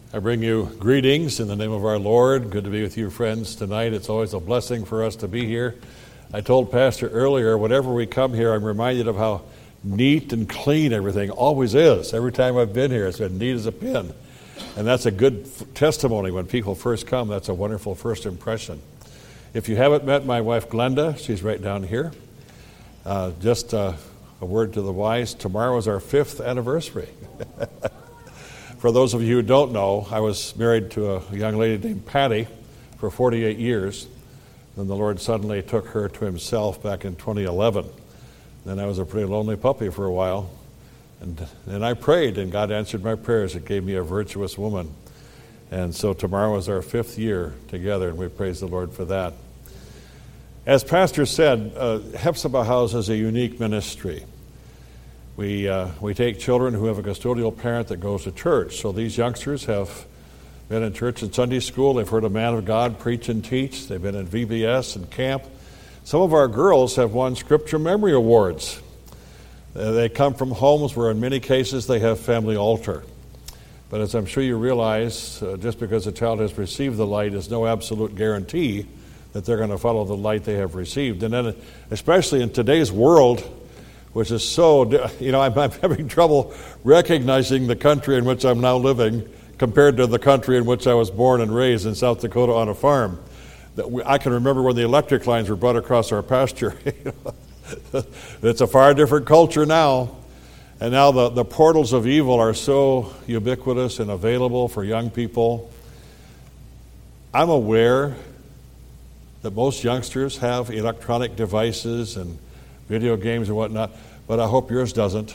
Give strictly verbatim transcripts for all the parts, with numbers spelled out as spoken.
I bring you greetings in the name of our Lord. Good to be with you, friends, tonight. It's always a blessing for us to be here. I told Pastor earlier, whenever we come here, I'm reminded of how neat and clean everything always is. Every time I've been here, it's been neat as a pin. And that's a good f- testimony when people first come. That's a wonderful first impression. If you haven't met my wife, Glenda, she's right down here. Uh, just uh, a word to the wise, tomorrow is our fifth anniversary. For those of you who don't know, I was married to a young lady named Patty for forty-eight years. Then the Lord suddenly took her to himself back in twenty eleven. Then I was a pretty lonely puppy for a while. And then I prayed, and God answered my prayers. It gave me a virtuous woman. And so tomorrow is our fifth year together, and we praise the Lord for that. As Pastor said, uh, Hephzibah House is a unique ministry. We uh, we take children who have a custodial parent that goes to church. So these youngsters have been in church and Sunday school. They've heard a man of God preach and teach. They've been in V B S and camp. Some of our girls have won Scripture Memory Awards. Uh, they come from homes where in many cases they have family altar. But as I'm sure you realize, uh, just because a child has received the light is no absolute guarantee that they're going to follow the light they have received. And then especially in today's world, which is so, you know, I'm, I'm having trouble recognizing the country in which I'm now living compared to the country in which I was born and raised in South Dakota on a farm. That we, I can remember when the electric lines were brought across our pasture. It's a far different culture now. And now the, the portals of evil are so ubiquitous and available for young people. I'm aware that most youngsters have electronic devices and video games and whatnot, but I hope yours doesn't.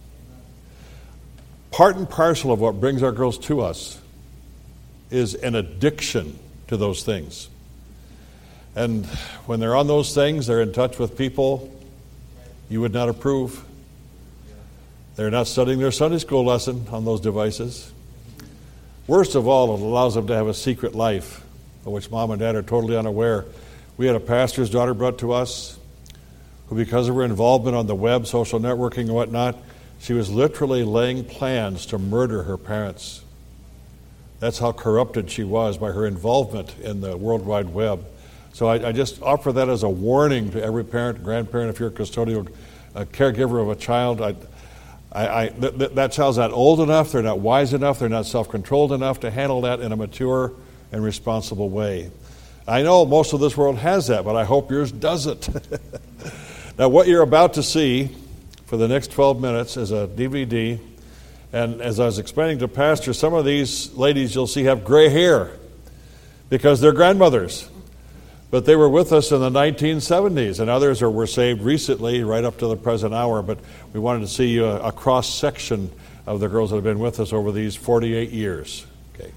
Part and parcel of what brings our girls to us is an addiction to those things. And when they're on those things, they're in touch with people you would not approve. They're not studying their Sunday school lesson on those devices. Worst of all, it allows them to have a secret life of which mom and dad are totally unaware. We had a pastor's daughter brought to us who, because of her involvement on the web, social networking and whatnot, she was literally laying plans to murder her parents. That's how corrupted she was by her involvement in the World Wide Web. So I, I just offer that as a warning to every parent, grandparent, if you're a custodial a caregiver of a child. I, I, I, th- th- that child's not old enough, they're not wise enough, they're not self-controlled enough to handle that in a mature and responsible way. I know most of this world has that, but I hope yours doesn't. Now, what you're about to see for the next twelve minutes is a D V D. And as I was explaining to Pastor, some of these ladies you'll see have gray hair because they're grandmothers. But they were with us in the nineteen seventies, and others are, were saved recently, right up to the present hour. But we wanted to see a, a cross-section of the girls that have been with us over these forty-eight years. Okay.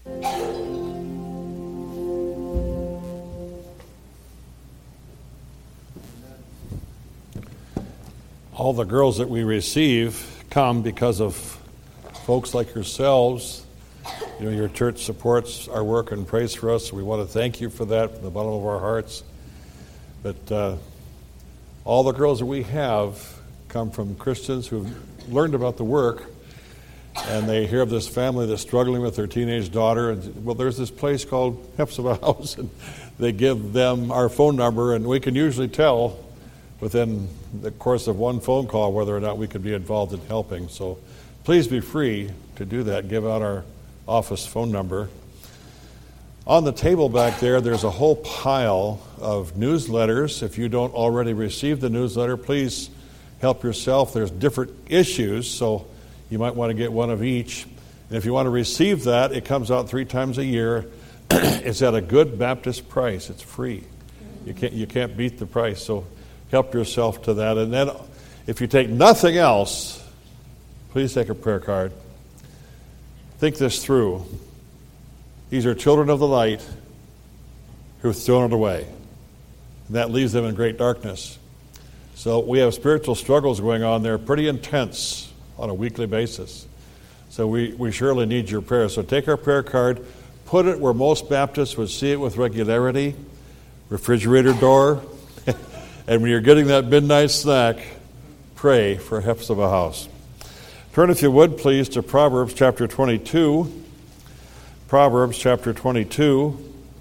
All the girls that we receive come because of folks like yourselves. You know, your church supports our work and prays for us. We want to thank you for that from the bottom of our hearts. But uh, all the girls that we have come from Christians who've learned about the work, and they hear of this family that's struggling with their teenage daughter. And well, there's this place called Hephzibah House, and they give them our phone number, and we can usually tell within the course of one phone call whether or not we could be involved in helping. So please be free to do that. Give out our office phone number. On the table back there, there's a whole pile of newsletters. If you don't already receive the newsletter, please help yourself. There's different issues, so you might want to get one of each. And if you want to receive that, it comes out three times a year. It's at a good Baptist price. It's free. You can't you can't beat the price, so help yourself to that. And then if you take nothing else, please take a prayer card. Think this through. These are children of the light who have thrown it away. And that leaves them in great darkness. So we have spiritual struggles going on there, pretty intense on a weekly basis. So we, we surely need your prayers. So take our prayer card, put it where most Baptists would see it with regularity, refrigerator door. And when you're getting that midnight snack, pray for Hephzibah House. Turn, if you would, please, to Proverbs chapter twenty-two. Proverbs chapter twenty-two.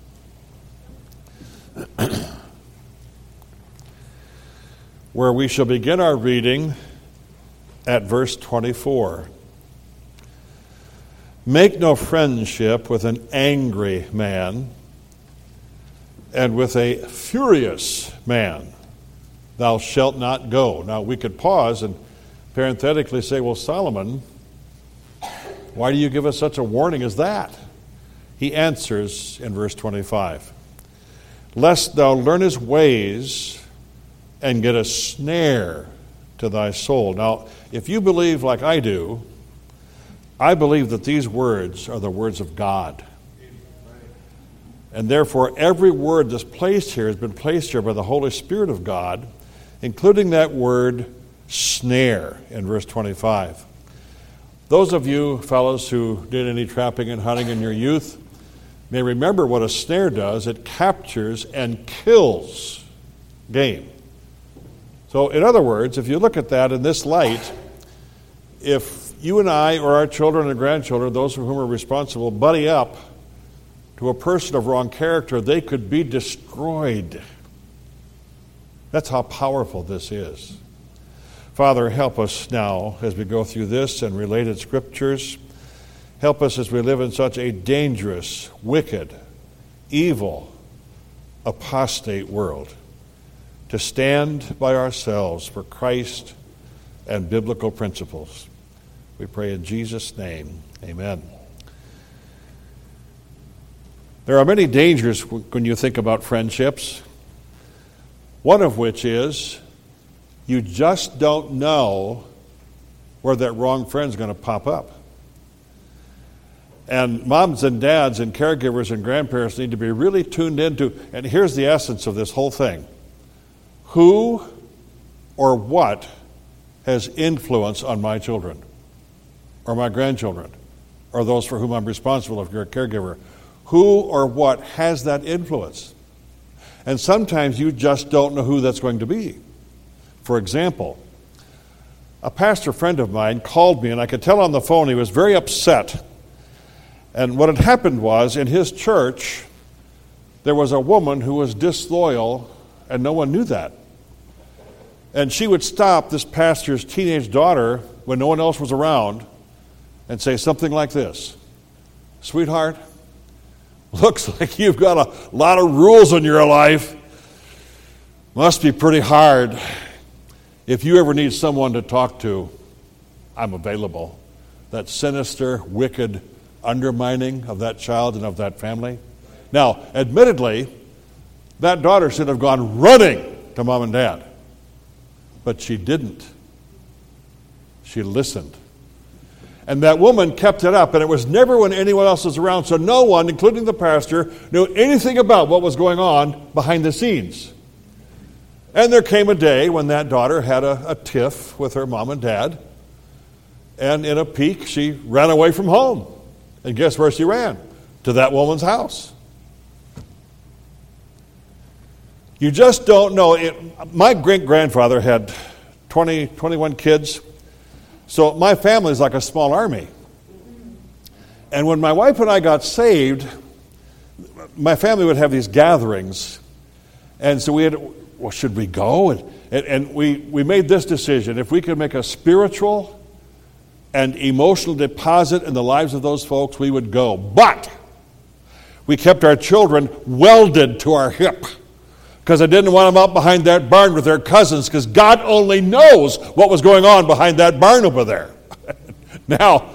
Where we shall begin our reading at verse twenty-four. Make no friendship with an angry man, and with a furious man thou shalt not go. Now, we could pause and parenthetically say, well, Solomon, why do you give us such a warning as that? He answers in verse twenty-five, lest thou learn his ways and get a snare to thy soul. Now, if you believe like I do, I believe that these words are the words of God. And therefore, every word that's placed here has been placed here by the Holy Spirit of God, including that word snare in verse twenty-five. Those of you fellows who did any trapping and hunting in your youth may remember what a snare does. It captures and kills game. So, in other words, if you look at that in this light, if you and I or our children and grandchildren, those for whom are responsible, buddy up to a person of wrong character, they could be destroyed. That's how powerful this is. Father, help us now as we go through this and related scriptures. Help us as we live in such a dangerous, wicked, evil, apostate world to stand by ourselves for Christ and biblical principles. We pray in Jesus' name. Amen. There are many dangers when you think about friendships. One of which is you just don't know where that wrong friend's going to pop up. And moms and dads and caregivers and grandparents need to be really tuned into, and here's the essence of this whole thing. Who or what has influence on my children or my grandchildren or those for whom I'm responsible if you're a caregiver? Who or what has that influence? And sometimes you just don't know who that's going to be. For example, a pastor friend of mine called me, and I could tell on the phone he was very upset. And what had happened was, in his church, there was a woman who was disloyal, and no one knew that. And she would stop this pastor's teenage daughter when no one else was around and say something like this: "Sweetheart, looks like you've got a lot of rules in your life. Must be pretty hard. If you ever need someone to talk to, I'm available." That sinister, wicked undermining of that child and of that family. Now, admittedly, that daughter should have gone running to mom and dad. But she didn't. She listened. And that woman kept it up, and it was never when anyone else was around, so no one, including the pastor, knew anything about what was going on behind the scenes. And there came a day when that daughter had a, a tiff with her mom and dad, and in a pique, she ran away from home. And guess where she ran? To that woman's house. You just don't know. It, my great-grandfather had twenty, twenty-one kids. So my family is like a small army. And when my wife and I got saved, my family would have these gatherings. And so we had, well, should we go? And, and, and we, we made this decision. If we could make a spiritual and emotional deposit in the lives of those folks, we would go. But we kept our children welded to our hip, because I didn't want them out behind that barn with their cousins, because God only knows what was going on behind that barn over there. Now,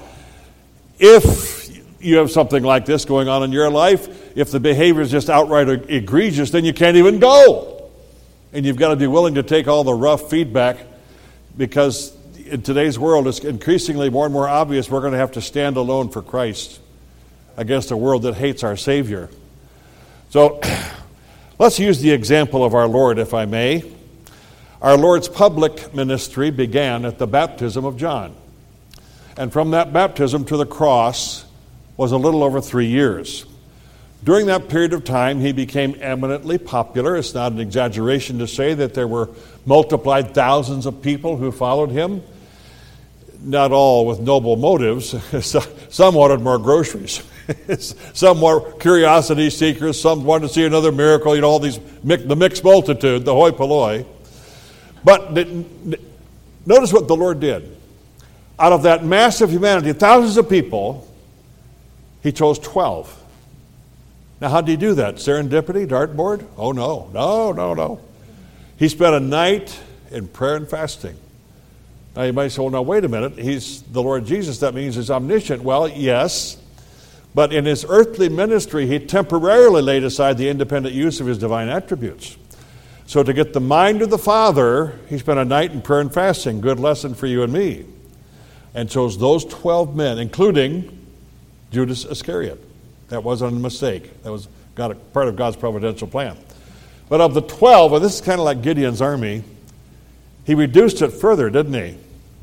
if you have something like this going on in your life, if the behavior is just outright egregious, then you can't even go. And you've got to be willing to take all the rough feedback, because in today's world, it's increasingly more and more obvious we're going to have to stand alone for Christ against a world that hates our Savior. So, let's use the example of our Lord, if I may. Our Lord's public ministry began at the baptism of John. And from that baptism to the cross was a little over three years. During that period of time, he became eminently popular. It's not an exaggeration to say that there were multiplied thousands of people who followed him. Not all with noble motives. Some wanted more groceries. Some were curiosity seekers. Some wanted to see another miracle. You know, all these the mixed multitude, the hoi polloi. But notice what the Lord did. Out of that massive humanity, thousands of people, he chose twelve. Now, how did he do that? Serendipity, dartboard? Oh, no, no, no, no. He spent a night in prayer and fasting. Now, you might say, well, now, wait a minute. He's the Lord Jesus. That means he's omniscient. Well, yes. But in his earthly ministry, he temporarily laid aside the independent use of his divine attributes. So to get the mind of the Father, he spent a night in prayer and fasting. Good lesson for you and me. And chose those twelve men, including Judas Iscariot. That wasn't a mistake. That was God, part of God's providential plan. But of the twelve, well, this is kind of like Gideon's army, he reduced it further, didn't he?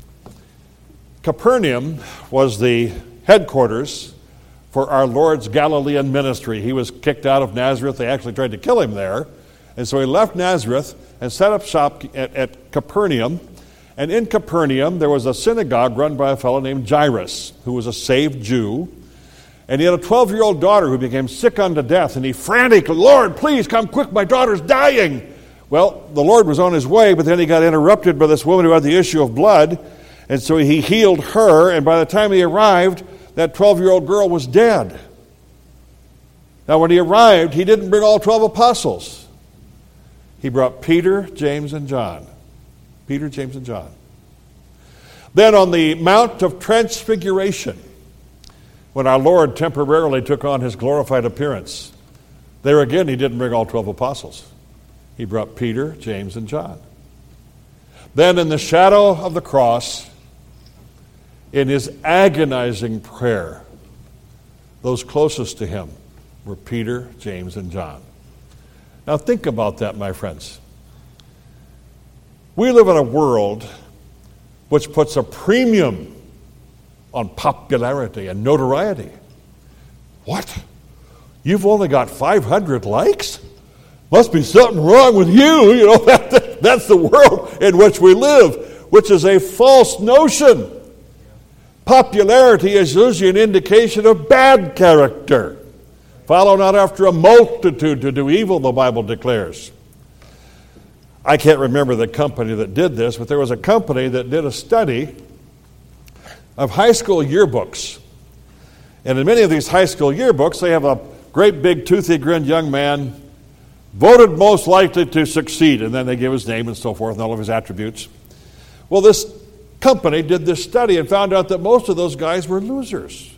Capernaum was the headquarters for our Lord's Galilean ministry. He was kicked out of Nazareth. They actually tried to kill him there. And so he left Nazareth and set up shop at, at Capernaum. And in Capernaum, there was a synagogue run by a fellow named Jairus, who was a saved Jew. And he had a twelve-year-old daughter who became sick unto death. And he frantically, Lord, please come quick, my daughter's dying. Well, the Lord was on his way, but then he got interrupted by this woman who had the issue of blood. And so he healed her, and by the time he arrived, that twelve-year-old girl was dead. Now, when he arrived, he didn't bring all twelve apostles. He brought Peter, James, and John. Peter, James, and John. Then on the Mount of Transfiguration, when our Lord temporarily took on his glorified appearance, there again he didn't bring all twelve apostles. He brought Peter, James, and John. Then in the shadow of the cross, in his agonizing prayer, those closest to him were Peter, James, and John. Now think about that, my friends. We live in a world which puts a premium on popularity and notoriety. What? You've only got five hundred likes? Must be something wrong with you. You know, that, that's the world in which we live, which is a false notion. Popularity is usually an indication of bad character. Follow not after a multitude to do evil, the Bible declares. I can't remember the company that did this, but there was a company that did a study of high school yearbooks. And in many of these high school yearbooks, they have a great big toothy-grinned young man voted most likely to succeed, and then they give his name and so forth and all of his attributes. Well, this company did this study and found out that most of those guys were losers.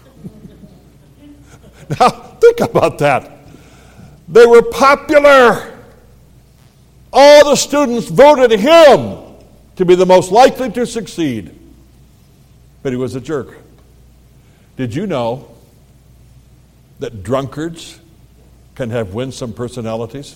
Now, think about that. They were popular. All the students voted him to be the most likely to succeed. but he was a jerk. Did you know that drunkards can have winsome personalities?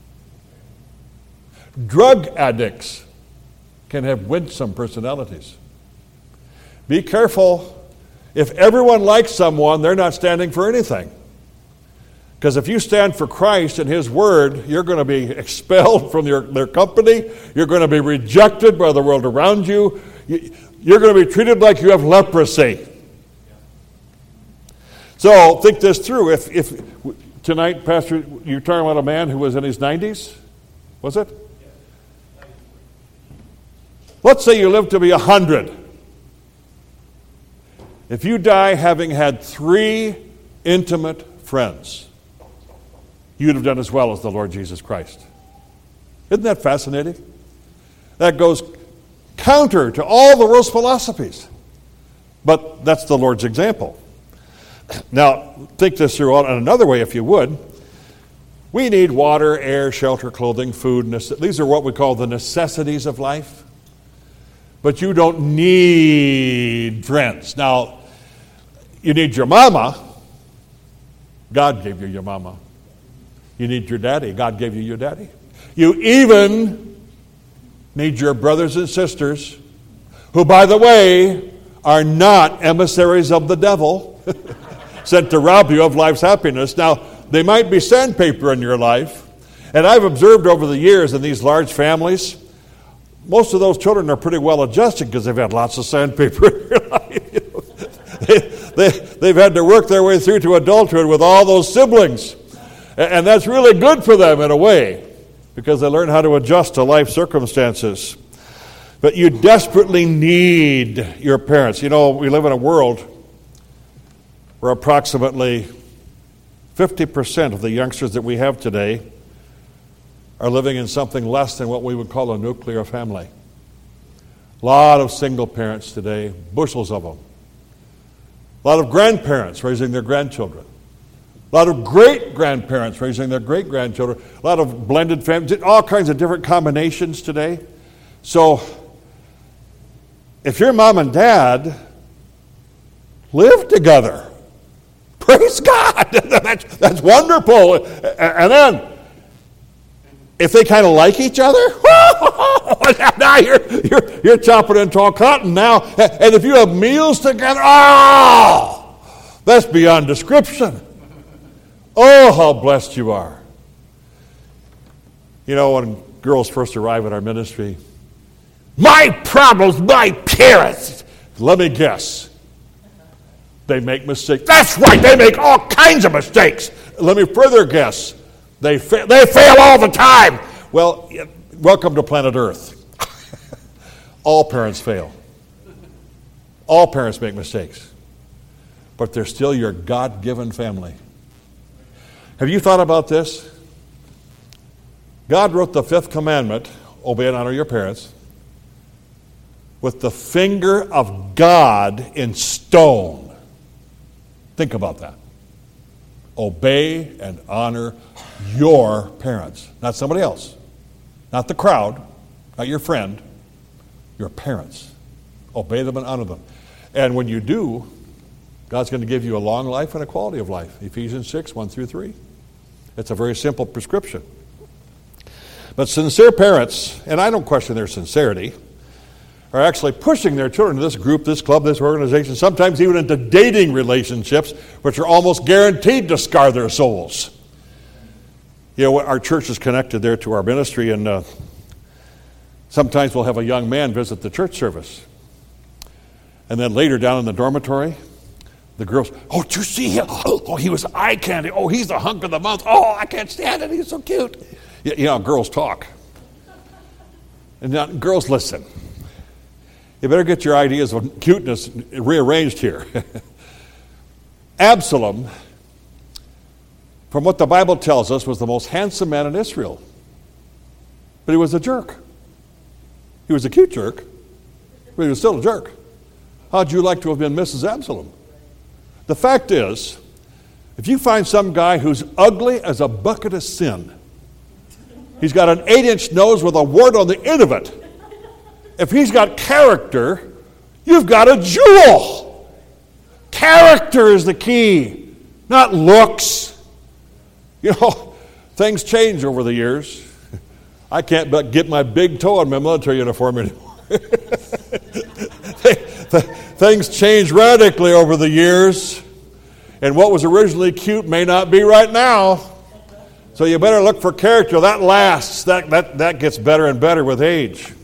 Drug addicts can have winsome personalities. Be careful. If everyone likes someone, they're not standing for anything. Because if you stand for Christ and His Word, you're going to be expelled from your, their company. You're going to be rejected by the world around you. You're going to be treated like you have leprosy. So think this through. If, if tonight, Pastor, you're talking about a man who was in his nineties, was it? Let's say you live to be one hundred. If you die having had three intimate friends, you'd have done as well as the Lord Jesus Christ. Isn't that fascinating? That goes counter to all the world's philosophies. But that's the Lord's example. Now, think this through in another way, if you would. We need water, air, shelter, clothing, food. These are what we call the necessities of life. But you don't need friends. Now, you need your mama. God gave you your mama. You need your daddy. God gave you your daddy. You even need your brothers and sisters, who, by the way, are not emissaries of the devil, sent to rob you of life's happiness. Now, they might be sandpaper in your life. And I've observed over the years in these large families, most of those children are pretty well adjusted because they've had lots of sandpaper in their life. You know, they, they, they've had to work their way through to adulthood with all those siblings. And that's really good for them in a way, because they learn how to adjust to life circumstances. But you desperately need your parents. You know, we live in a world where approximately fifty percent of the youngsters that we have today are living in something less than what we would call a nuclear family. A lot of single parents today, bushels of them. A lot of grandparents raising their grandchildren. A lot of great-grandparents raising their great-grandchildren. A lot of blended families, all kinds of different combinations today. So, if your mom and dad live together, praise God, that's, that's wonderful. And then, if they kind of like each other, now you're, you're, you're chopping in tall cotton now. And if you have meals together, oh, that's beyond description. Oh, how blessed you are. You know, when girls first arrive at our ministry, my problem's my parents. Let me guess. They make mistakes. That's right, they make all kinds of mistakes. Let me further guess. They fa- they fail all the time. Well, welcome to planet Earth. All parents fail. All parents make mistakes. But they're still your God-given family. Have you thought about this? God wrote the fifth commandment, obey and honor your parents, with the finger of God in stone. Think about that. Obey and honor your parents, not somebody else, not the crowd, not your friend, your parents. Obey them and honor them. And when you do, God's going to give you a long life and a quality of life. Ephesians six, one through three. It's a very simple prescription. But sincere parents, and I don't question their sincerity, are actually pushing their children to this group, this club, this organization, sometimes even into dating relationships, which are almost guaranteed to scar their souls. You know, our church is connected there to our ministry, and uh, sometimes we'll have a young man visit the church service. And then later down in the dormitory, the girls, oh, did you see him? Oh, he was eye candy. Oh, he's the hunk of the month. Oh, I can't stand it. He's so cute. You, you know, girls talk. And now, girls, listen. You better get your ideas of cuteness rearranged here. Absalom, from what the Bible tells us, was the most handsome man in Israel. But he was a jerk. He was a cute jerk, but he was still a jerk. How'd you like to have been Missus Absalom? The fact is, if you find some guy who's ugly as a bucket of sin, he's got an eight-inch nose with a wart on the end of it. If he's got character, You've got a jewel. Character is the key, not looks. You know, things change over the years. I can't but get my big toe on my military uniform anymore. Things change radically over the years, and what was originally cute may not be right now. So you better look for character. That lasts. That, that, that gets better and better with age.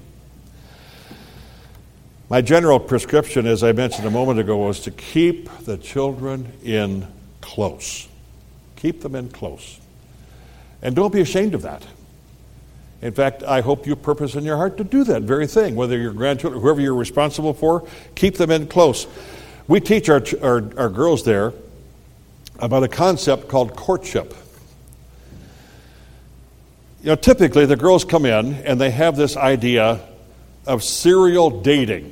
My general prescription, as I mentioned a moment ago, was to keep the children in close. Keep them in close. And don't be ashamed of that. In fact, I hope you purpose in your heart to do that very thing. Whether your grandchildren, whoever you're responsible for, keep them in close. We teach our, our, our girls there about a concept called courtship. You know, typically the girls come in and they have this idea of serial dating.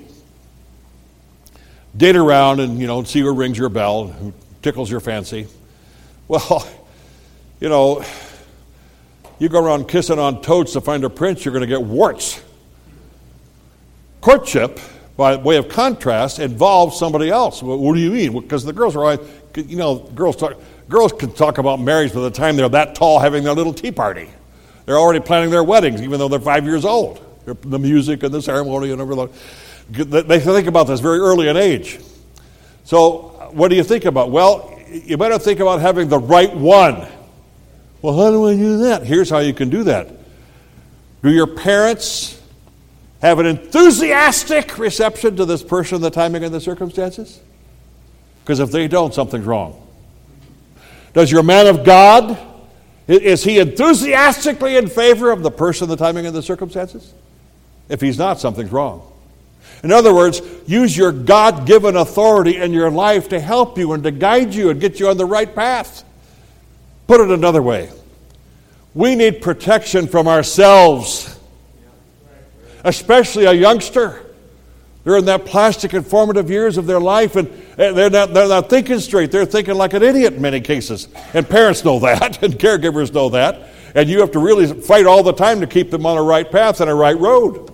Date around and, you know, see who rings your bell, who tickles your fancy. Well, you know, you go around kissing on toads to find a prince, you're going to get warts. Courtship, by way of contrast, involves somebody else. Well, what do you mean? Because the girls are always, you know, girls talk, girls can talk about marriage by the time they're that tall having their little tea party. They're already planning their weddings, even though they're five years old. The music and the ceremony and everything. They think about this very early in age. So what do you think about? Well, you better think about having the right one. Well, how do I do that? Here's how you can do that. Do your parents have an enthusiastic reception to this person, the timing, and the circumstances? Because if they don't, something's wrong. Does your man of God, is he enthusiastically in favor of the person, the timing, and the circumstances? If he's not, something's wrong. In other words, use your God-given authority in your life to help you and to guide you and get you on the right path. Put it another way. We need protection from ourselves, especially a youngster. They're in that plastic and formative years of their life, and they're not, they're not thinking straight. They're thinking like an idiot in many cases. And parents know that, and caregivers know that. And you have to really fight all the time to keep them on a right path and a right road.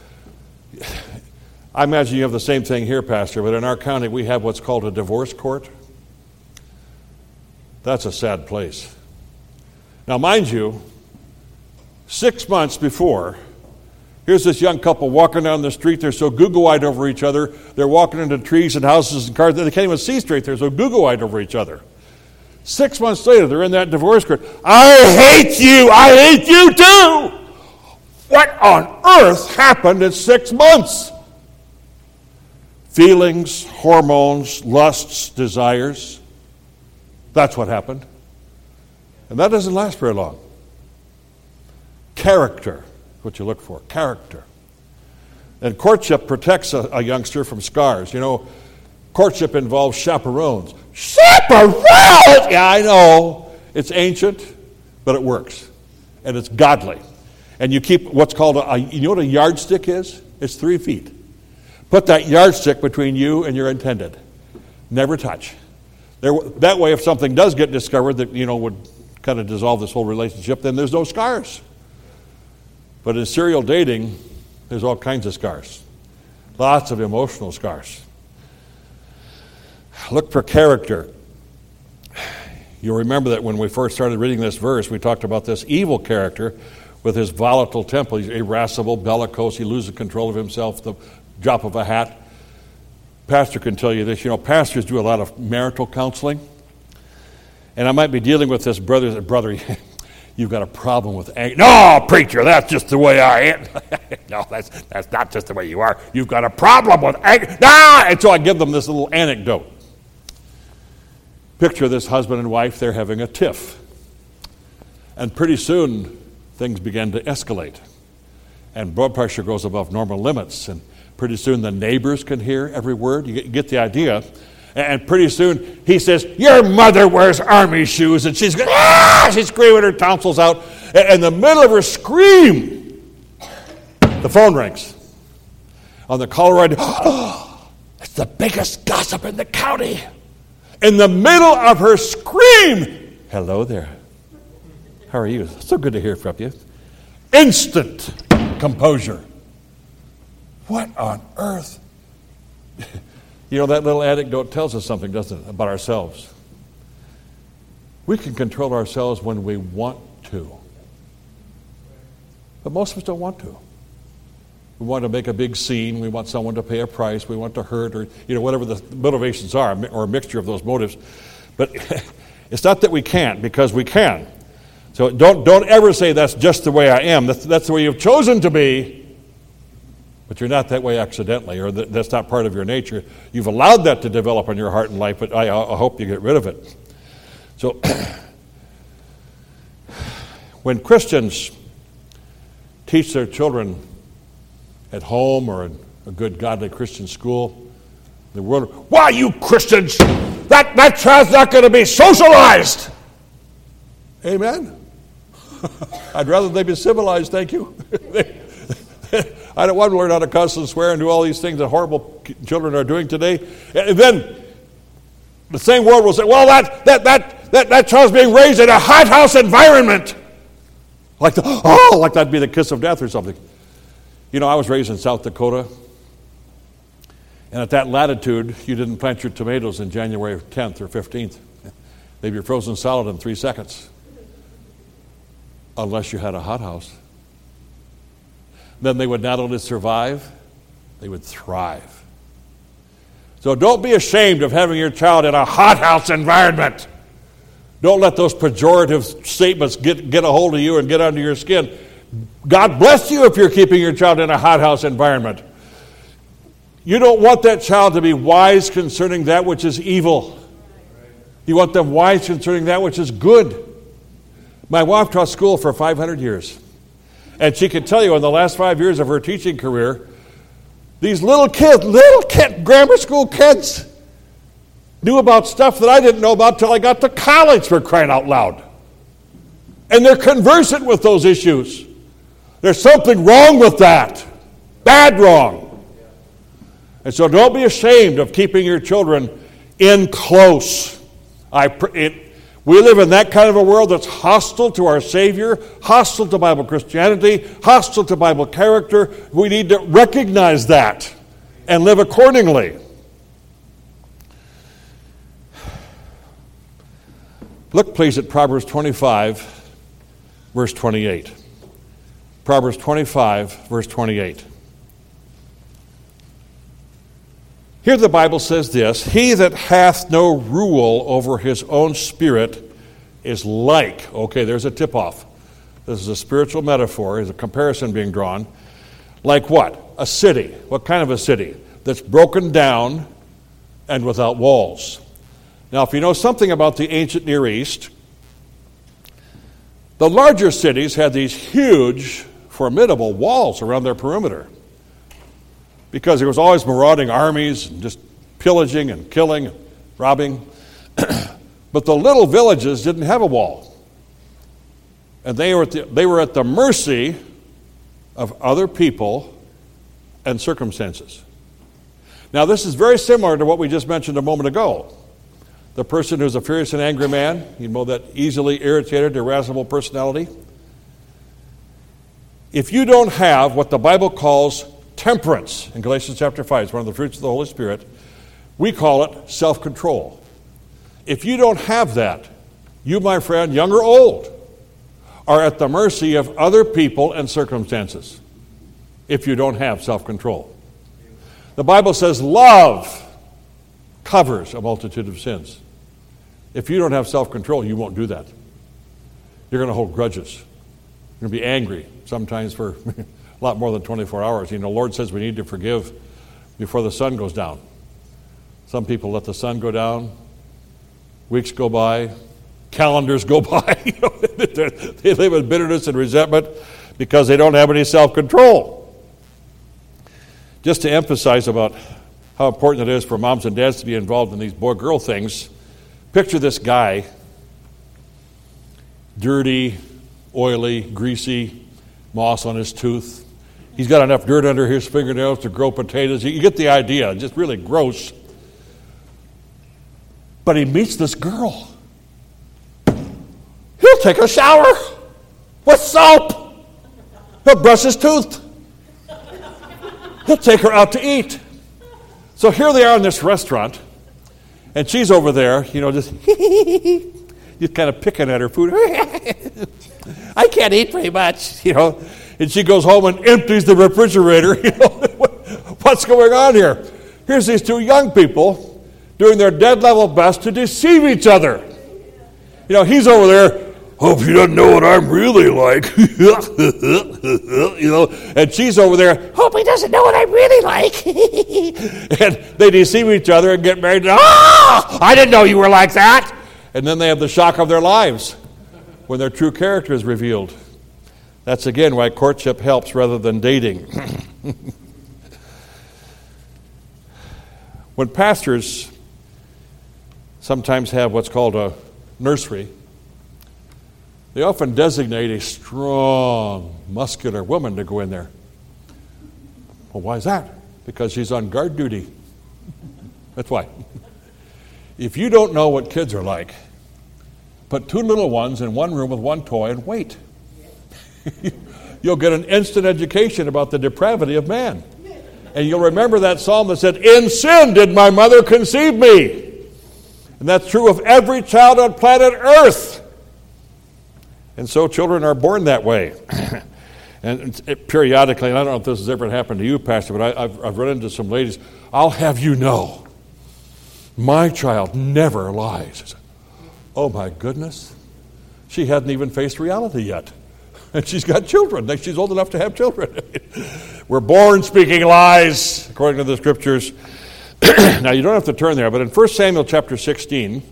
I imagine you have the same thing here, Pastor, but in our county we have what's called a divorce court. That's a sad place. Now, mind you, six months before, here's this young couple walking down the street. They're so goo-goo-eyed over each other. They're walking into trees and houses and cars. They can't even see straight. They're so goo-goo-eyed over each other. Six months later, they're in that divorce court. I hate you. I hate you too. What on earth happened in six months? Feelings, hormones, lusts, desires. That's what happened. And that doesn't last very long. Character, what you look for, character. And courtship protects a, a youngster from scars. You know, courtship involves chaperones. Chaperones? Yeah, I know. It's ancient, but it works. And it's godly. And you keep what's called a, you know what a yardstick is? It's three feet. Put that yardstick between you and your intended. Never touch. There, that way, if something does get discovered that, you know, would kind of dissolve this whole relationship, then there's no scars. But in serial dating, there's all kinds of scars. Lots of emotional scars. Look for character. You'll remember that when we first started reading this verse, we talked about this evil character with his volatile temper. He's irascible, bellicose, he loses control of himself, the drop of a hat. Pastor can tell you this. You know, pastors do a lot of marital counseling. And I might be dealing with this brother, brother, you've got a problem with anger. No, preacher, that's just the way I am. No, that's that's not just the way you are. You've got a problem with anger. No! And so I give them this little anecdote. Picture this husband and wife, they're having a tiff. And pretty soon, things begin to escalate. And blood pressure goes above normal limits. And pretty soon the neighbors can hear every word. You get, you get the idea. And pretty soon he says, your mother wears army shoes. And she's, ah! She's screaming her tonsils out. And in the middle of her scream, the phone rings. On the caller I D, oh, it's the biggest gossip in the county. In the middle of her scream, hello there. How are you? So good to hear from you. Instant composure. What on earth? You know, that little anecdote tells us something, doesn't it, about ourselves. We can control ourselves when we want to. But most of us don't want to. We want to make a big scene. We want someone to pay a price. We want to hurt, or you know, whatever the motivations are, or a mixture of those motives. But it's not that we can't, because we can. So don't don't ever say that's just the way I am. That's, that's the way you've chosen to be. But you're not that way accidentally, or that, that's not part of your nature. You've allowed that to develop in your heart and life, but I, I hope you get rid of it. So when Christians teach their children at home or in a good godly Christian school, the world, why you Christians, that, that child's not going to be socialized. Amen. I'd rather they be civilized, thank you. I don't want to learn how to cuss and swear and do all these things that horrible children are doing today. And then the same world will say, well, that that that that, that child's being raised in a hothouse environment. Like the, oh, like that'd be the kiss of death or something. You know, I was raised in South Dakota, and at that latitude, you didn't plant your tomatoes in January tenth or fifteenth. They'd be frozen solid in three seconds, unless you had a hothouse. Then they would not only survive, they would thrive. So don't be ashamed of having your child in a hothouse environment. Don't let those pejorative statements get, get a hold of you and get under your skin. God bless you if you're keeping your child in a hothouse environment. You don't want that child to be wise concerning that which is evil. You want them wise concerning that which is good. My wife taught school for five hundred years. And she can tell you in the last five years of her teaching career, these little kids, little kid, grammar school kids, knew about stuff that I didn't know about till I got to college, for crying out loud. And they're conversant with those issues. There's something wrong with that. Bad wrong. And so don't be ashamed of keeping your children in close. I it, we live in that kind of a world that's hostile to our Savior, hostile to Bible Christianity, hostile to Bible character. We need to recognize that and live accordingly. Look, please, at Proverbs twenty-five, verse twenty-eight. Proverbs twenty-five, verse twenty-eight. Here the Bible says this, he that hath no rule over his own spirit is like, okay, there's a tip-off. This is a spiritual metaphor, there's a comparison being drawn. Like what? A city. What kind of a city? That's broken down and without walls. Now, if you know something about the ancient Near East, the larger cities had these huge, formidable walls around their perimeter, because there was always marauding armies and just pillaging and killing and robbing. But the little villages didn't have a wall. And they were, at the, they were at the mercy of other people and circumstances. Now, this is very similar to what we just mentioned a moment ago. The person who's a furious and angry man, you know, that easily irritated, irascible personality. If you don't have what the Bible calls temperance, in Galatians chapter five, it's one of the fruits of the Holy Spirit, we call it self-control. If you don't have that, you, my friend, young or old, are at the mercy of other people and circumstances if you don't have self-control. The Bible says love covers a multitude of sins. If you don't have self-control, you won't do that. You're going to hold grudges. You're going to be angry, sometimes for a lot more than twenty-four hours. You know, the Lord says we need to forgive before the sun goes down. Some people let the sun go down, weeks go by, calendars go by. You know, they live in bitterness and resentment because they don't have any self-control. Just to emphasize about how important it is for moms and dads to be involved in these boy-girl things, picture this guy, dirty, oily, greasy, moss on his tooth. He's got enough dirt under his fingernails to grow potatoes. You get the idea, just really gross. But he meets this girl. He'll take a shower with soap. He'll brush his tooth. He'll take her out to eat. So here they are in this restaurant, and she's over there, you know, just just kind of picking at her food. I can't eat very much, you know. And she goes home and empties the refrigerator. You know, what's going on here? Here's these two young people doing their dead level best to deceive each other. You know, he's over there, hope he doesn't know what I'm really like. You know, and she's over there, hope he doesn't know what I'm really like. And they deceive each other and get married. Oh, I didn't know you were like that. And then they have the shock of their lives when their true character is revealed. That's again why courtship helps rather than dating. When pastors sometimes have what's called a nursery, they often designate a strong, muscular woman to go in there. Well, why is that? Because she's on guard duty. That's why. If you don't know what kids are like, put two little ones in one room with one toy and wait. You'll get an instant education about the depravity of man. And you'll remember that psalm that said, in sin did my mother conceive me. And that's true of every child on planet Earth. And so children are born that way. And it, periodically, and I don't know if this has ever happened to you, Pastor, but I, I've, I've run into some ladies, I'll have you know, my child never lies. Oh my goodness. She hadn't even faced reality yet. And she's got children. She's old enough to have children. We're born speaking lies, according to the Scriptures. Now, you don't have to turn there, but in First Samuel chapter sixteen,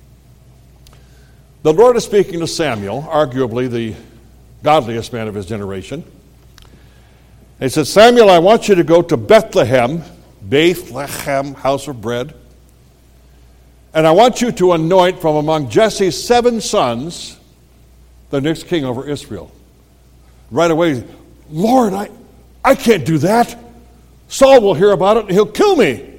the Lord is speaking to Samuel, arguably the godliest man of his generation. He says, Samuel, I want you to go to Bethlehem, Bethlehem, house of bread, and I want you to anoint from among Jesse's seven sons the next king over Israel. Right away, Lord, I, I can't do that. Saul will hear about it and he'll kill me.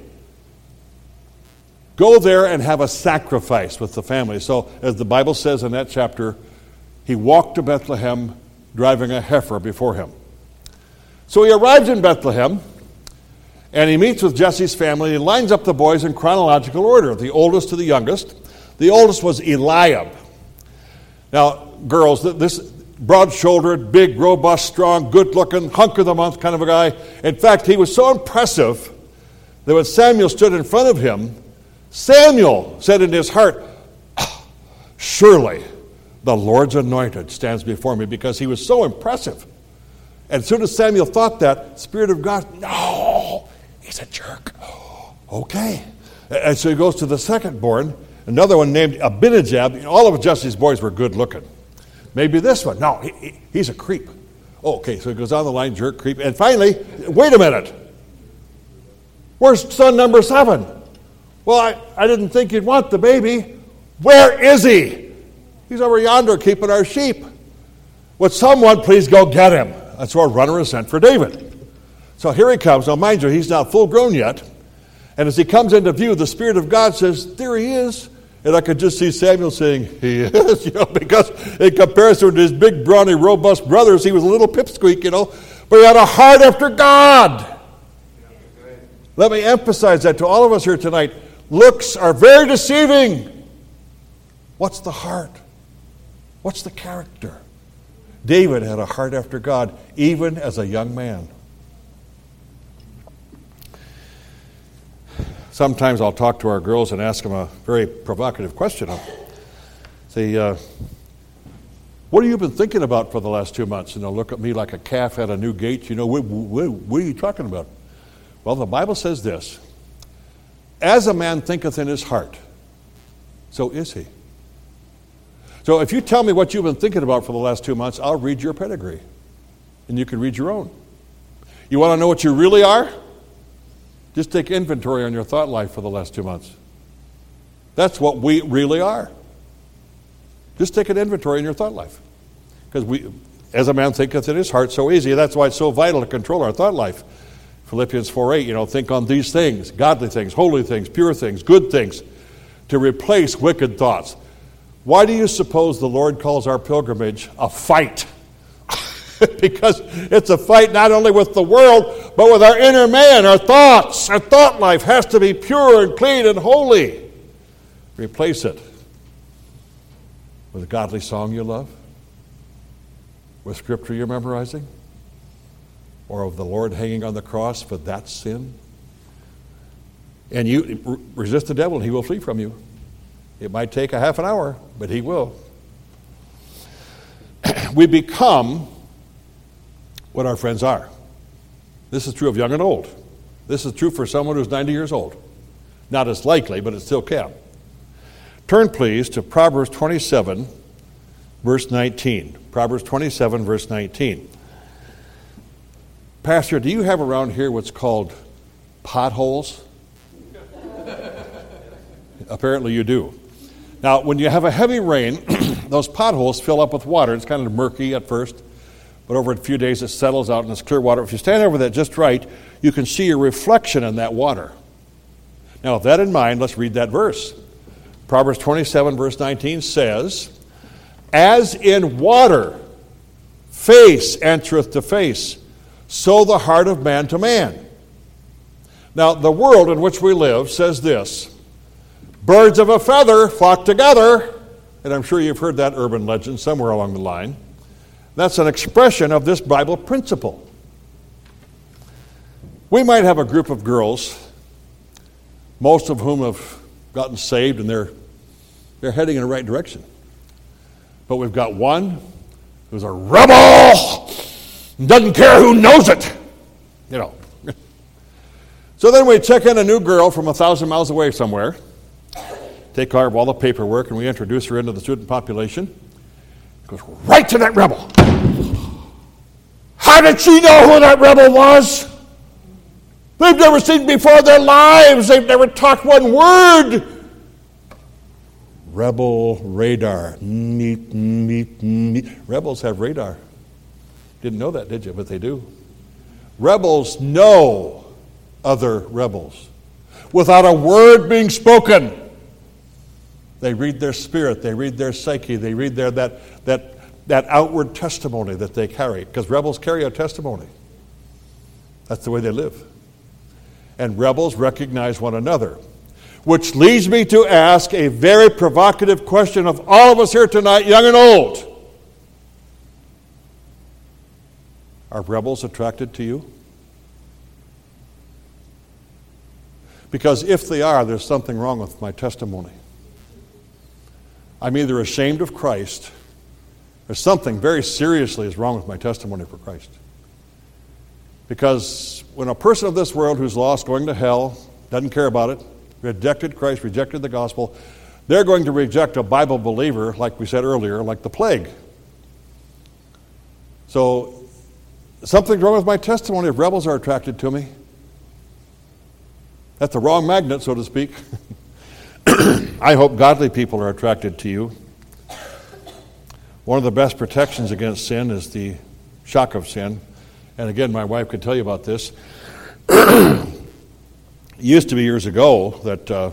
Go there and have a sacrifice with the family. So, as the Bible says in that chapter, he walked to Bethlehem driving a heifer before him. So he arrives in Bethlehem and he meets with Jesse's family. He lines up the boys in chronological order, the oldest to the youngest. The oldest was Eliab. Now, girls, this broad-shouldered, big, robust, strong, good-looking, hunk of the month kind of a guy. In fact, he was so impressive that when Samuel stood in front of him, Samuel said in his heart, oh, surely the Lord's anointed stands before me, because he was so impressive. And as soon as Samuel thought that, the Spirit of God, no, he's a jerk. Okay. And so he goes to the second born, another one named Abinadab. All of Jesse's boys were good looking. Maybe this one. No, he, he, he's a creep. Oh, okay, so he goes on the line, jerk, creep. And finally, wait a minute. Where's son number seven? Well, I, I didn't think you'd want the baby. Where is he? He's over yonder keeping our sheep. Would someone please go get him? And so a runner is sent for David. So here he comes. Now, mind you, he's not full grown yet. And as he comes into view, the Spirit of God says, there he is. And I could just see Samuel saying, he is, you know, because in comparison to his big, brawny, robust brothers, he was a little pipsqueak, you know. But he had a heart after God. Let me emphasize that to all of us here tonight. Looks are very deceiving. What's the heart? What's the character? David had a heart after God, even as a young man. Sometimes I'll talk to our girls and ask them a very provocative question. I'll say, uh, what have you been thinking about for the last two months? And they'll look at me like a calf at a new gate. You know, what, what, what are you talking about? Well, the Bible says this. As a man thinketh in his heart, so is he. So if you tell me what you've been thinking about for the last two months, I'll read your pedigree. And you can read your own. You want to know what you really are? Just take inventory on your thought life for the last two months. That's what we really are. Just take an inventory in your thought life. Because we, as a man thinketh in his heart, so easy. That's why it's so vital to control our thought life. Philippians four eight, you know, think on these things, godly things, holy things, pure things, good things, to replace wicked thoughts. Why do you suppose the Lord calls our pilgrimage a fight? Because it's a fight not only with the world, but with our inner man, our thoughts. Our thought life has to be pure and clean and holy. Replace it with a godly song you love, with scripture you're memorizing, or of the Lord hanging on the cross for that sin. And you resist the devil and he will flee from you. It might take a half an hour, but he will. We become what our friends are. This is true of young and old. This is true for someone who's ninety years old. Not as likely, but it still can. Turn, please, to Proverbs twenty-seven, verse nineteen. Proverbs twenty-seven, verse nineteen. Pastor, do you have around here what's called potholes? Apparently you do. Now, when you have a heavy rain, those potholes fill up with water. It's kind of murky at first, but over a few days it settles out and it's clear water. If you stand over that just right, you can see your reflection in that water. Now, with that in mind, let's read that verse. Proverbs twenty-seven, verse nineteen says, "As in water, face entereth to face, so the heart of man to man." Now, the world in which we live says this: birds of a feather flock together. And I'm sure you've heard that urban legend somewhere along the line. That's an expression of this Bible principle. We might have a group of girls, most of whom have gotten saved and they're they're heading in the right direction. But we've got one who's a rebel and doesn't care who knows it. You know. So then we check in a new girl from a thousand miles away somewhere, take care of all the paperwork, and we introduce her into the student population. It goes right to that rebel. How did she know who that rebel was? They've never seen before in their lives. They've never talked one word. Rebel radar. Meep, meep, meep. Rebels have radar. Didn't know that, did you? But they do. Rebels know other rebels without a word being spoken. They read their spirit, they read their psyche, they read their that that that outward testimony that they carry. Because rebels carry a testimony. That's the way they live. And rebels recognize one another. Which leads me to ask a very provocative question of all of us here tonight, young and old. Are rebels attracted to you? Because if they are, there's something wrong with my testimony. I'm either ashamed of Christ, or something very seriously is wrong with my testimony for Christ. Because when a person of this world who's lost, going to hell, doesn't care about it, rejected Christ, rejected the gospel, they're going to reject a Bible believer, like we said earlier, like the plague. So, something's wrong with my testimony if rebels are attracted to me. That's the wrong magnet, so to speak. I hope godly people are attracted to you. One of the best protections against sin is the shock of sin. And again, my wife could tell you about this. It used to be years ago that uh,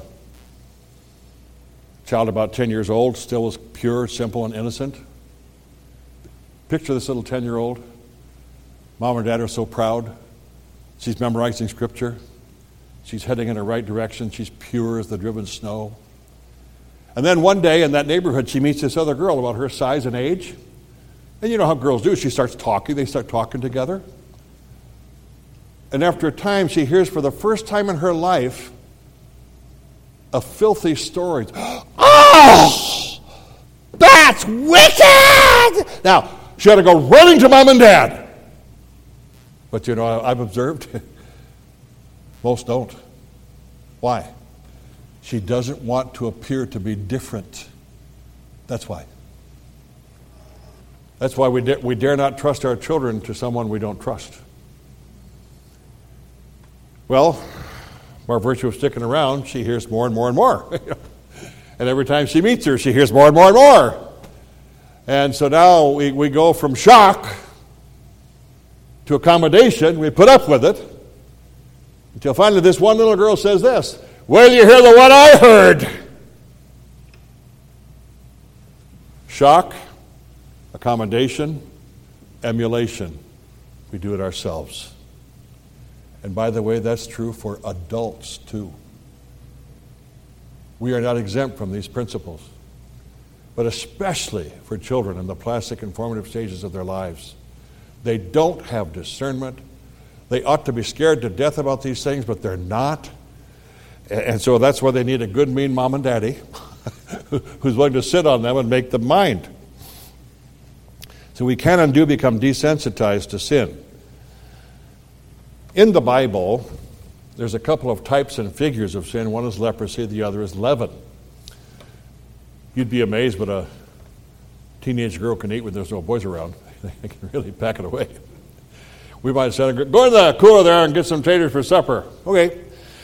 a child about ten years old still was pure, simple, and innocent. Picture this little ten-year-old. Mom and dad are so proud. She's memorizing scripture. She's heading in the right direction. She's pure as the driven snow. And then one day in that neighborhood, she meets this other girl about her size and age. And you know how girls do. She starts talking. They start talking together. And after a time, she hears for the first time in her life a filthy story. Oh, that's wicked! Now, she had to go running to mom and dad. But you know, I've observed, most don't. Why? She doesn't want to appear to be different. That's why. That's why we, da- we dare not trust our children to someone we don't trust. Well, by virtue of sticking around, she hears more and more and more. And every time she meets her, she hears more and more and more. And so now we, we go from shock to accommodation. We put up with it until finally this one little girl says this, "Will you hear the one I heard?" Shock, accommodation, emulation. We do it ourselves. And by the way, that's true for adults too. We are not exempt from these principles, but especially for children in the plastic and formative stages of their lives. They don't have discernment. They ought to be scared to death about these things, but they're not. And so that's why they need a good, mean mom and daddy who's willing to sit on them and make them mind. So we can and do become desensitized to sin. In the Bible, there's a couple of types and figures of sin. One is leprosy, the other is leaven. You'd be amazed what a teenage girl can eat when there's no boys around. They can really pack it away. We might say, go to the cooler there and get some taters for supper. Okay.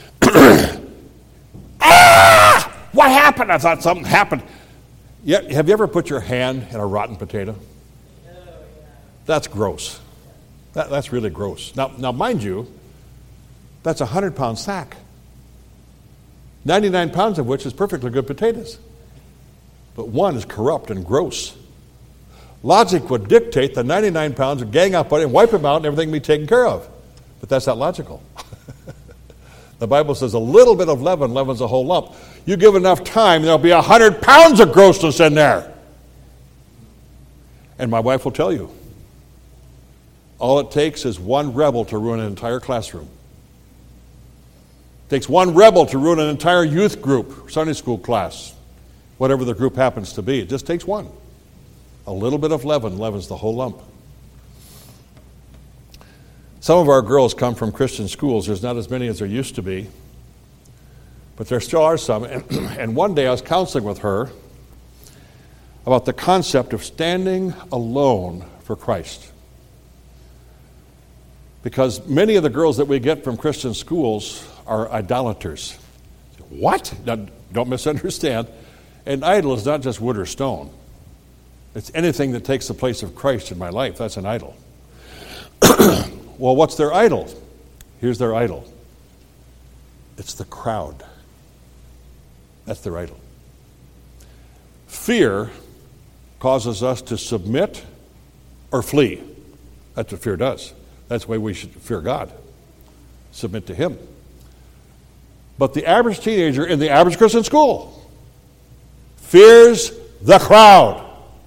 Ah! What happened? I thought something happened. Yeah, have you ever put your hand in a rotten potato? That's gross. That, that's really gross. Now, now, mind you, that's a hundred-pound sack. ninety-nine pounds of which is perfectly good potatoes. But one is corrupt and gross. Logic would dictate the ninety-nine pounds would gang up on it and wipe them out and everything be taken care of. But that's not logical. The Bible says a little bit of leaven leavens a whole lump. You give enough time, there'll be a hundred pounds of grossness in there. And my wife will tell you, all it takes is one rebel to ruin an entire classroom. It takes one rebel to ruin an entire youth group, Sunday school class, whatever the group happens to be. It just takes one. A little bit of leaven leavens the whole lump. Some of our girls come from Christian schools. There's not as many as there used to be, but there still are some. And, and one day I was counseling with her about the concept of standing alone for Christ. Because many of the girls that we get from Christian schools are idolaters. What? Now, don't misunderstand. An idol is not just wood or stone. It's anything that takes the place of Christ in my life. That's an idol. Well, what's their idol? Here's their idol. It's the crowd. That's their idol. Fear causes us to submit or flee. That's what fear does. That's the way we should fear God. Submit to Him. But the average teenager in the average Christian school fears the crowd.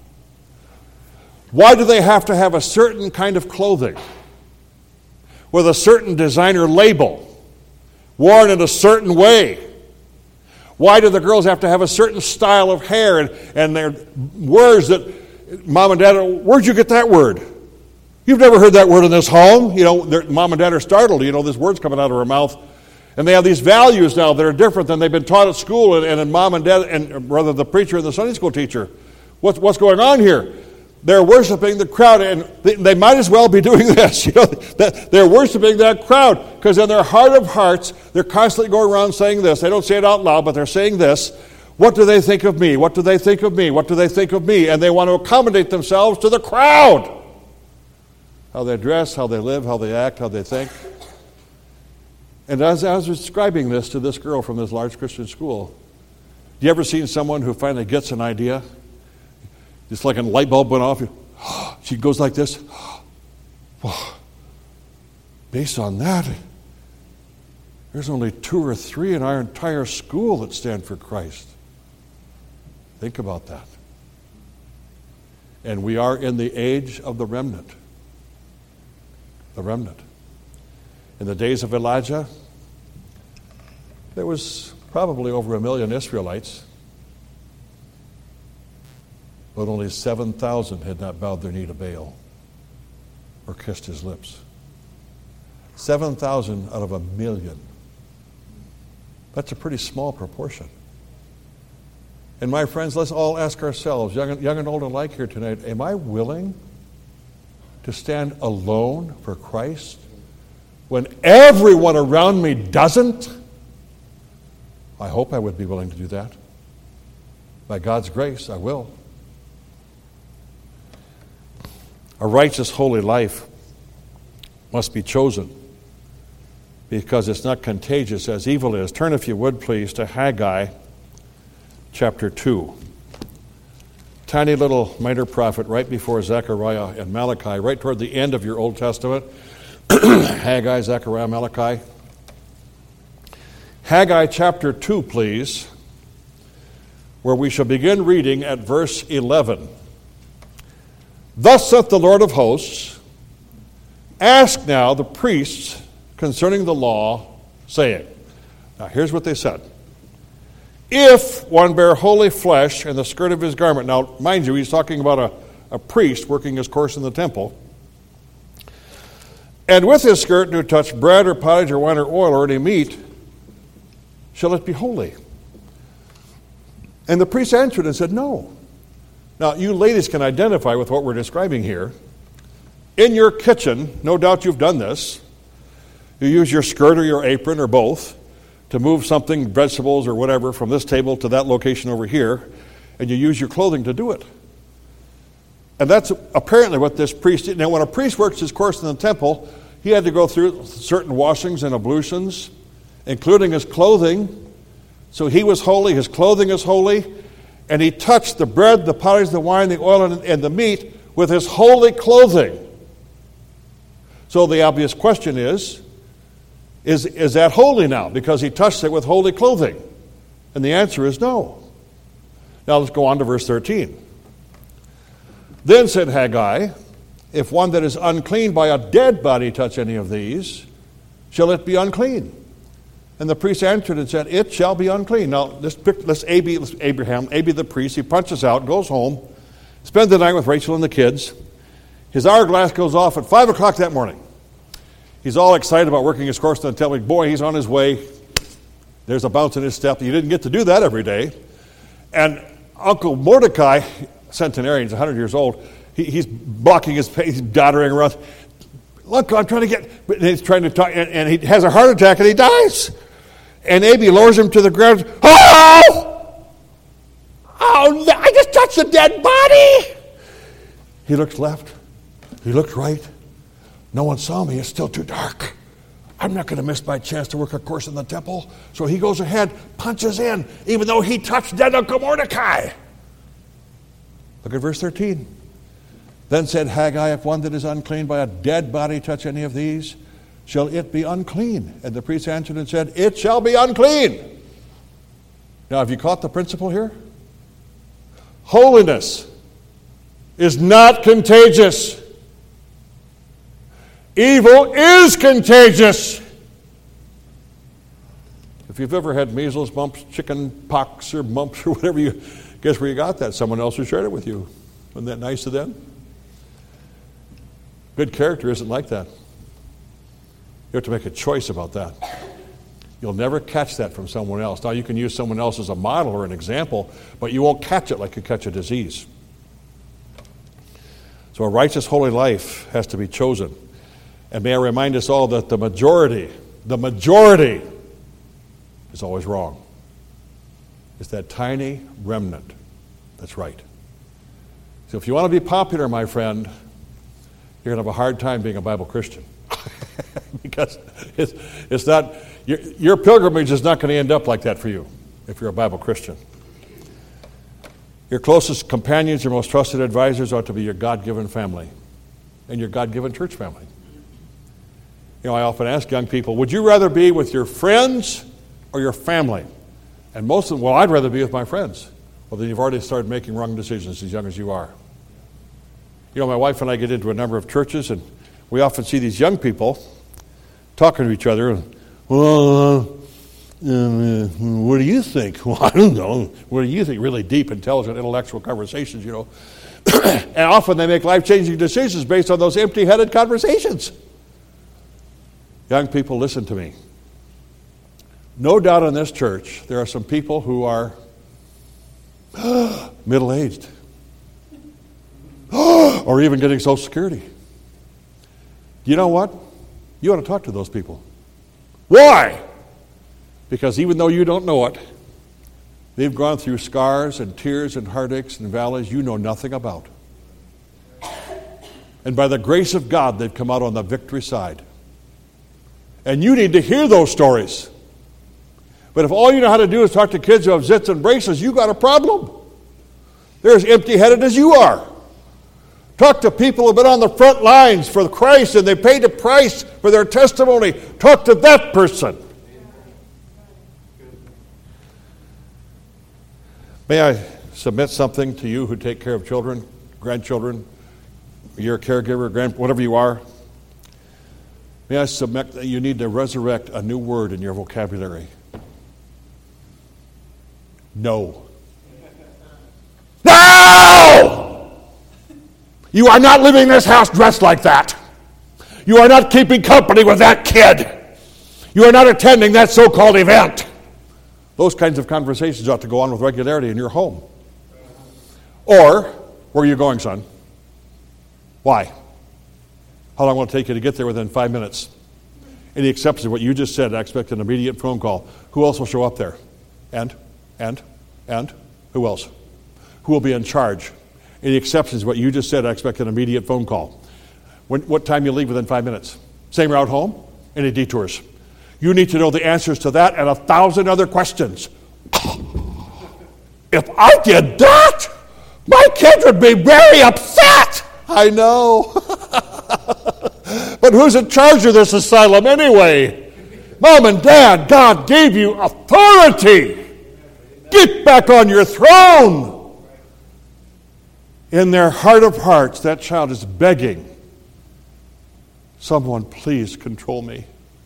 Why do they have to have a certain kind of clothing with a certain designer label, worn in a certain way? Why do the girls have to have a certain style of hair and, and their words that mom and dad, where'd you get that word? You've never heard that word in this home. You know, mom and dad are startled. You know, this word's coming out of her mouth. And they have these values now that are different than they've been taught at school and, and in mom and dad, and rather the preacher and the Sunday school teacher. What's, what's going on here? They're worshiping the crowd, and they, they might as well be doing this. You know, that they're worshiping that crowd because in their heart of hearts, they're constantly going around saying this. They don't say it out loud, but they're saying this. What do they think of me? What do they think of me? What do they think of me? And they want to accommodate themselves to the crowd. How they dress, how they live, how they act, how they think. And as I was describing this to this girl from this large Christian school, do you ever seen someone who finally gets an idea? It's like a light bulb went off. She goes like this. Based on that, there's only two or three in our entire school that stand for Christ. Think about that. And we are in the age of the remnant. The remnant. In the days of Elijah, there was probably over a million Israelites. But only seven thousand had not bowed their knee to Baal or kissed his lips. seven thousand out of a million. That's a pretty small proportion. And my friends, let's all ask ourselves, young and, young and old alike here tonight, am I willing to stand alone for Christ when everyone around me doesn't? I hope I would be willing to do that. By God's grace, I will. A righteous, holy life must be chosen because it's not contagious as evil is. Turn, if you would, please, to Haggai chapter two. Tiny little minor prophet right before Zechariah and Malachi, right toward the end of your Old Testament. Haggai, Zechariah, Malachi. Haggai chapter two, please, where we shall begin reading at verse eleven. Thus saith the Lord of hosts, ask now the priests concerning the law, saying. Now here's what they said. If one bear holy flesh in the skirt of his garment. Now, mind you, he's talking about a, a priest working his course in the temple. And with his skirt do touch bread or pottage or wine or oil or any meat, shall it be holy? And the priest answered and said, no. Now, you ladies can identify with what we're describing here. In your kitchen, no doubt you've done this. You use your skirt or your apron or both to move something, vegetables or whatever, from this table to that location over here, and you use your clothing to do it. And that's apparently what this priest did. Now, when a priest works his course in the temple, he had to go through certain washings and ablutions, including his clothing. So he was holy, his clothing is holy, and he touched the bread, the pottage, the wine, the oil, and, and the meat with his holy clothing. So the obvious question is, is, is that holy now? Because he touched it with holy clothing. And the answer is no. Now let's go on to verse thirteen. Then said Haggai, if one that is unclean by a dead body touch any of these, shall it be unclean? And the priest answered and said, it shall be unclean. Now, let's pick, let's Abi, let's Abraham, Abi the priest, he punches out, goes home, spends the night with Rachel and the kids. His hourglass goes off at five o'clock that morning. He's all excited about working his course and telling, boy, he's on his way. There's a bounce in his step. You didn't get to do that every day. And Uncle Mordecai, centenarian, he's one hundred years old, he, he's blocking his face, he's doddering around. Look, I'm trying to get, and he's trying to talk, and, and he has a heart attack and he dies. And Abi lowers him to the ground. Oh! Oh, I just touched a dead body! He looks left. He looked right. No one saw me. It's still too dark. I'm not going to miss my chance to work a course in the temple. So he goes ahead, punches in, even though he touched dead Uncle Mordecai. Look at verse thirteen. Then said Haggai, if one that is unclean by a dead body touch any of these, shall it be unclean? And the priest answered and said, it shall be unclean. Now, have you caught the principle here? Holiness is not contagious. Evil is contagious. If you've ever had measles, mumps, chicken pox, or mumps, or whatever you, guess where you got that? Someone else who shared it with you. Wasn't that nice of them? Good character isn't like that. You have to make a choice about that. You'll never catch that from someone else. Now, you can use someone else as a model or an example, but you won't catch it like you catch a disease. So a righteous, holy life has to be chosen. And may I remind us all that the majority, the majority is always wrong. It's that tiny remnant that's right. So if you want to be popular, my friend, you're going to have a hard time being a Bible Christian. Because it's, it's not, your, your pilgrimage is not going to end up like that for you if you're a Bible Christian. Your closest companions, your most trusted advisors ought to be your God-given family and your God-given church family. You know, I often ask young people, would you rather be with your friends or your family? And most of them, well, I'd rather be with my friends. Well, then you've already started making wrong decisions as young as you are. You know, my wife and I get into a number of churches, and we often see these young people talking to each other. And, well, uh, uh, what do you think? Well, I don't know. What do you think? Really deep, intelligent, intellectual conversations, you know. And often they make life-changing decisions based on those empty-headed conversations. Young people, listen to me. No doubt in this church, there are some people who are middle-aged. Or even getting Social Security. You know what? You ought to talk to those people. Why? Because even though you don't know it, they've gone through scars and tears and heartaches and valleys you know nothing about. And by the grace of God, they've come out on the victory side. And you need to hear those stories. But if all you know how to do is talk to kids who have zits and braces, you got a problem. They're as empty-headed as you are. Talk to people who have been on the front lines for Christ and they paid a price for their testimony. Talk to that person. May I submit something to you who take care of children, grandchildren, you're a caregiver, grand, whatever you are. May I submit that you need to resurrect a new word in your vocabulary. No. No! You are not leaving this house dressed like that. You are not keeping company with that kid. You are not attending that so-called event. Those kinds of conversations ought to go on with regularity in your home. Or, where are you going, son? Why? How long will it take you to get there within five minutes? Any exceptions to what you just said, I expect an immediate phone call. Who else will show up there? And, and, and, who else? Who will be in charge? Any exceptions to what you just said, I expect an immediate phone call. When, what time you leave within five minutes? Same route home? Any detours? You need to know the answers to that and a thousand other questions. If I did that, my kids would be very upset. I know. But who's in charge of this asylum anyway? Mom and Dad, God gave you authority. Get back on your throne. In their heart of hearts, that child is begging, someone please control me.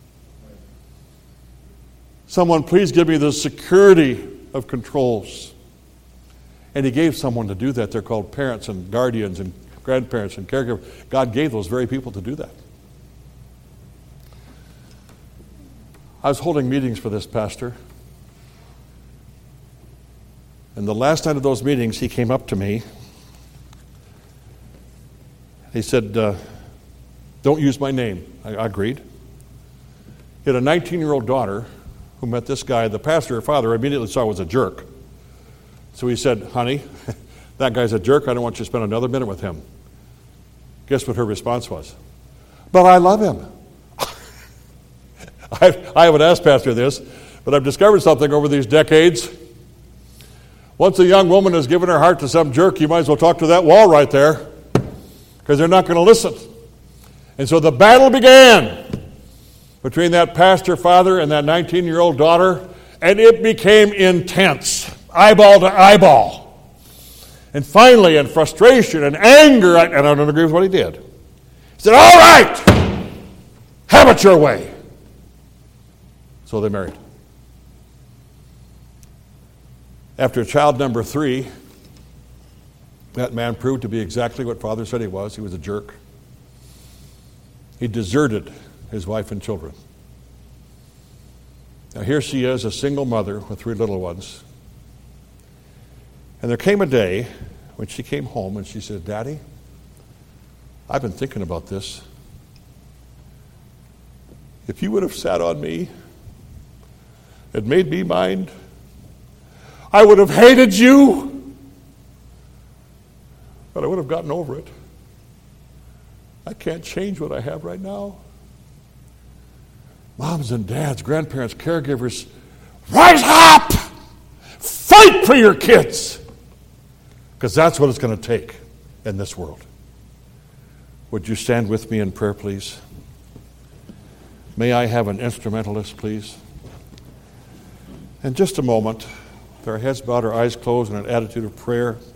Someone please give me the security of controls. And he gave someone to do that. They're called parents and guardians and grandparents and caregivers. God gave those very people to do that. I was holding meetings for this pastor. And the last night of those meetings, he came up to me. He said, uh, don't use my name. I, I agreed. He had a nineteen-year-old daughter who met this guy. The pastor, her father, immediately saw was a jerk. So he said, honey, that guy's a jerk. I don't want you to spend another minute with him. Guess what her response was? But I love him. I, I haven't asked Pastor this, but I've discovered something over these decades. Once a young woman has given her heart to some jerk, you might as well talk to that wall right there, because they're not going to listen. And so the battle began between that pastor father and that nineteen-year-old daughter, and it became intense, eyeball to eyeball. And finally, in frustration and anger, and I don't agree with what he did, he said, all right, have it your way. So they married. After child number three, that man proved to be exactly what father said he was. He was a jerk. He deserted his wife and children. Now here she is, a single mother with three little ones. And there came a day when she came home and she said, Daddy, I've been thinking about this. If you would have sat on me and made me mine, I would have hated you, but I would have gotten over it. I can't change what I have right now. Moms and dads, grandparents, caregivers, rise up! Fight for your kids! Because that's what it's going to take in this world. Would you stand with me in prayer, please? May I have an instrumentalist, please? In just a moment, with our heads bowed, our eyes closed, in an attitude of prayer,